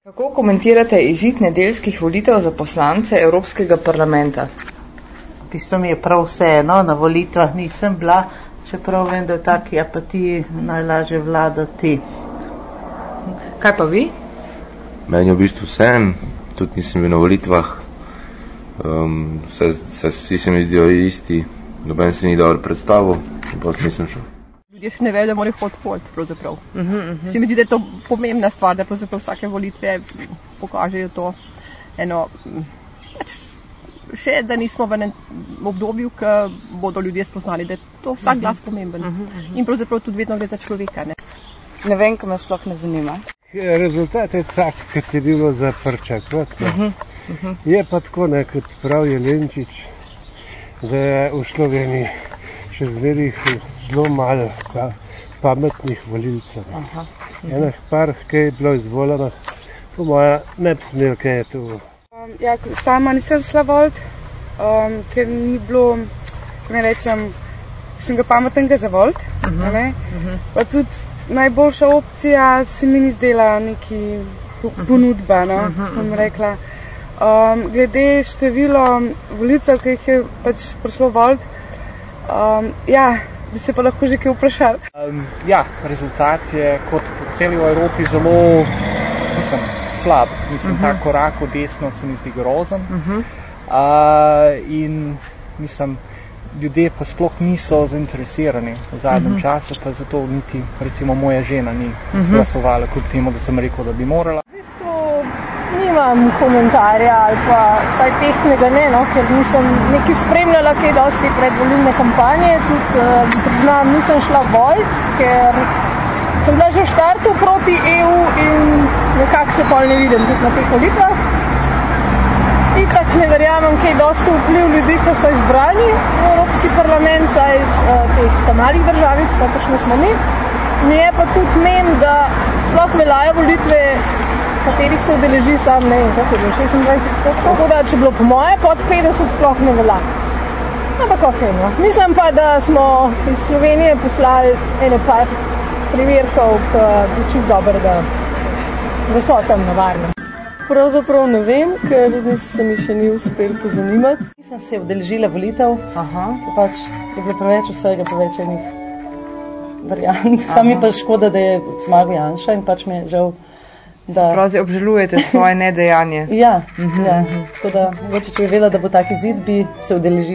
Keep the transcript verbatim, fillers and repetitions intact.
Kako komentirate izid nedeljskih volitev za poslance Evropskega parlamenta? V bistvu mi je prav vseeno, na volitvah nisem bila, čeprav vem, da v taki apatiji najlažje vladati. Kaj pa vi? Meni je v bistvu vseeno, tudi nisem bil na volitvah, um, se, se, vsi se mi zdijo isti, noben se ni dobro predstavil in potem nisem šel. Ljudje še ne vejo, da morajo hod hod, pravzaprav. Uh -huh, uh -huh. Se mi zdi, da je to pomembna stvar, da pravzaprav vsake volitve pokažejo to eno, pač še, da nismo v enem obdobju, ko bodo ljudje spoznali, da je to vsak glas pomemben. Uh -huh, uh -huh. In pravzaprav tudi vedno gre za človeka. Ne, ne vem, ko me sploh ne zanima. Rezultat je tak, kot je bilo za pričakovati. Uh -huh, uh -huh. Je pa tako, ne, kot pravi Jelenčič, da je v Sloveniji še zmeraj zelo malo pa, pametnih volilcev. Aha. Enih par, ki je bilo izvoljenih, po moja ne bi smel, kaj je to. Um, ja, sama nisem šla volit, um, ker ni bilo, ko ne rečem, sem ga pametnega za volit. Uh-huh. Ne? Uh-huh. Pa tudi najboljša opcija se mi ni zdela neki ponudba, no, uh-huh. bom rekla. Um, glede število volilcev, ki jih je pač prišlo volit, um, ja, bi se pa lahko že kaj vprašali. Um, ja, rezultat je kot po celi Evropi zelo, mislim, slab. Mislim, uh -huh. ta korak v desno se mi zdi grozen. Uh -huh. uh, in mislim, ljudje pa sploh niso zainteresirani v zadnjem uh -huh. času, pa zato niti recimo moja žena ni uh -huh. glasovala, kljub temu, da sem rekel, da bi morala. V bistvu nimam komentarja ali pa vsaj tehnega ne, no, ker nisem nekaj spremljala kaj dosti predvolilne kampanje, tudi uh, priznam, nisem šla volit, ker sem bila že v štartu proti E U in nekako se pol ne vidim tudi na teh volitvah. Itak ne verjamem kaj dosti vpliv ljudi, ki so izbrani v Evropski parlament, saj iz uh, teh malih državic, kakršne smo mi. Mi je pa tudi mem, da sploh veljajo volitve, katerih se udeleži sam, ne vem, kako je bilo, šestindvajset odstotkov, tako da, če bilo po moje, pod petdeset sploh ne velja. Ampak ok, no. Mislim pa, da smo iz Slovenije poslali ene par primerkov, ki bi čisto dobro, da, da so tam na varnem. Pravzaprav ne vem, ker se mi še ni uspel pozanimati. Nisem se udeležila volitev, pač je bilo preveč vsega, preveč enih variant. Sam je pa škoda, da je zmagal Janša in pač mi je žal, da... Pravi, obžalujete svoje nedejanje. Ja, ja. Tako da, če bi vedela, da bo tak izid, bi se udeležila.